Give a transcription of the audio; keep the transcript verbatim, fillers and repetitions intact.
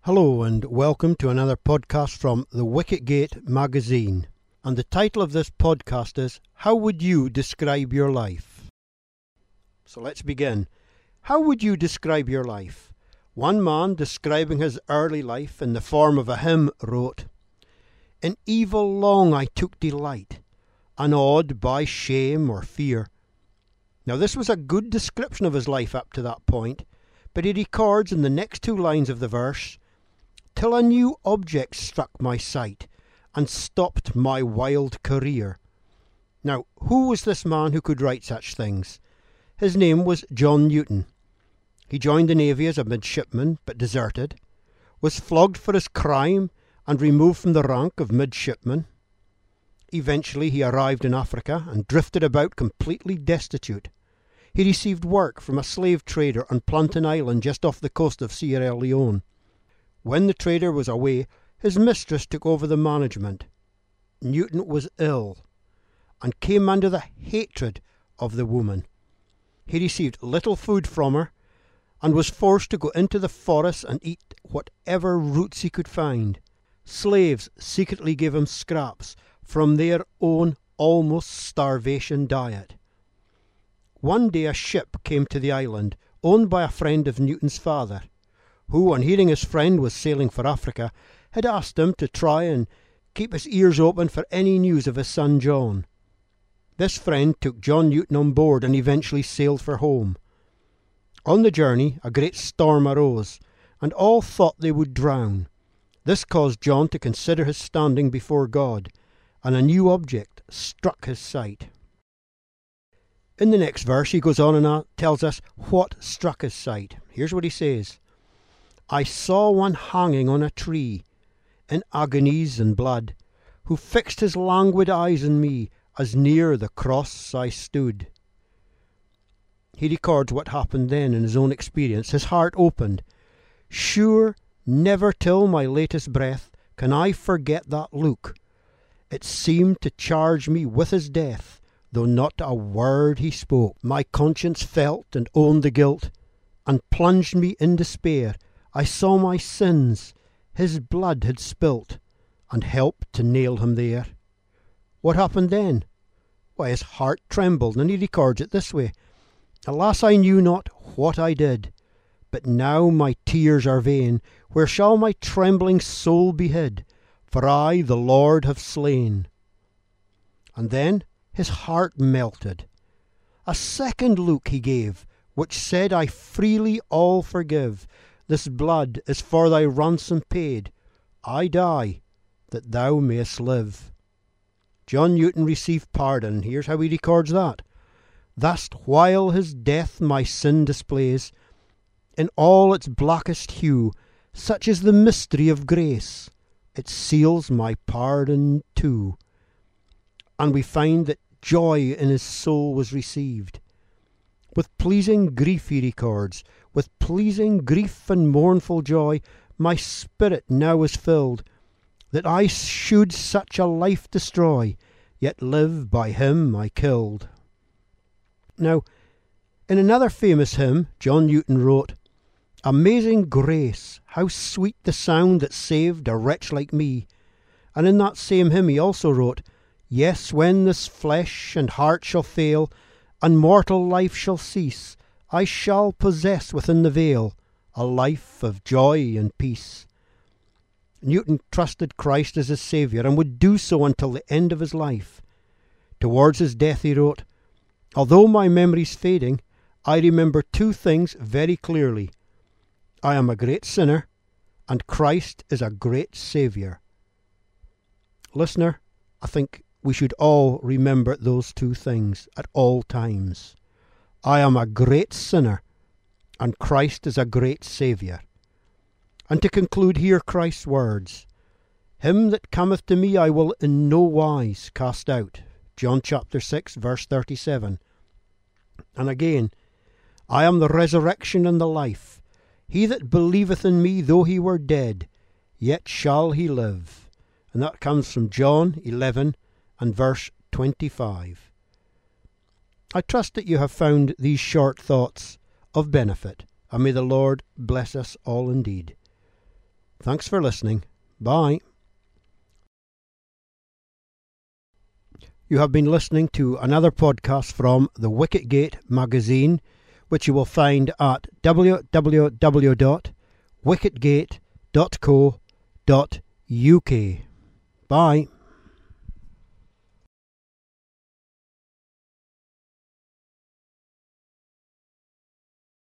Hello and welcome to another podcast from the Wicketgate magazine. And the title of this podcast is, How Would You Describe Your Life? So let's begin. How would you describe your life? One man, describing his early life in the form of a hymn, wrote, "In evil long I took delight, unawed by shame or fear." Now this was a good description of his life up to that point, but he records in the next two lines of the verse, "Till a new object struck my sight and stopped my wild career." Now, who was this man who could write such things? His name was John Newton. He joined the Navy as a midshipman, but deserted, was flogged for his crime and removed from the rank of midshipman. Eventually he arrived in Africa and drifted about completely destitute. He received work from a slave trader on Plantain Island just off the coast of Sierra Leone. When the trader was away, his mistress took over the management. Newton was ill and came under the hatred of the woman. He received little food from her and was forced to go into the forest and eat whatever roots he could find. Slaves secretly gave him scraps from their own almost starvation diet. One day a ship came to the island, owned by a friend of Newton's father, who, on hearing his friend was sailing for Africa, had asked him to try and keep his ears open for any news of his son John. This friend took John Newton on board and eventually sailed for home. On the journey, a great storm arose, and all thought they would drown. This caused John to consider his standing before God, and a new object struck his sight. In the next verse he goes on and tells us what struck his sight. Here's what he says. "I saw one hanging on a tree, in agonies and blood, who fixed his languid eyes on me, as near the cross I stood." He records what happened then in his own experience. His heart opened. "Sure, never till my latest breath can I forget that look. It seemed to charge me with his death, though not a word he spoke. My conscience felt and owned the guilt, and plunged me in despair. I saw my sins his blood had spilt, and helped to nail him there." What happened then? Why, his heart trembled, and he records it this way. "Alas, I knew not what I did, but now my tears are vain. Where shall my trembling soul be hid? For I the Lord have slain." And then his heart melted. A second look he gave, which said, "I freely all forgive. This blood is for thy ransom paid. I die, that thou mayest live." John Newton received pardon. Here's how he records that. "Thus while his death my sin displays, in all its blackest hue, such is the mystery of grace, it seals my pardon too." And we find that joy in his soul was received. With pleasing grief he records, "With pleasing grief and mournful joy, my spirit now is filled, that I should such a life destroy, yet live by him I killed." Now, in another famous hymn, John Newton wrote, "Amazing grace, how sweet the sound that saved a wretch like me." And in that same hymn he also wrote, "Yes, when this flesh and heart shall fail, and mortal life shall cease, I shall possess within the veil a life of joy and peace." Newton trusted Christ as his Saviour and would do so until the end of his life. Towards his death he wrote, "Although my memory's fading, I remember two things very clearly. I am a great sinner, and Christ is a great Saviour." Listener, I think we should all remember those two things at all times. I am a great sinner, and Christ is a great Saviour. And to conclude, hear Christ's words, "Him that cometh to me I will in no wise cast out." John chapter six, verse thirty-seven. And again, "I am the resurrection and the life. He that believeth in me, though he were dead, yet shall he live." And that comes from John eleven and verse twenty-five. I trust that you have found these short thoughts of benefit, and may the Lord bless us all indeed. Thanks for listening. Bye. You have been listening to another podcast from the Wicket Gate magazine, which you will find at w w w dot wicket gate dot co dot u k. Bye.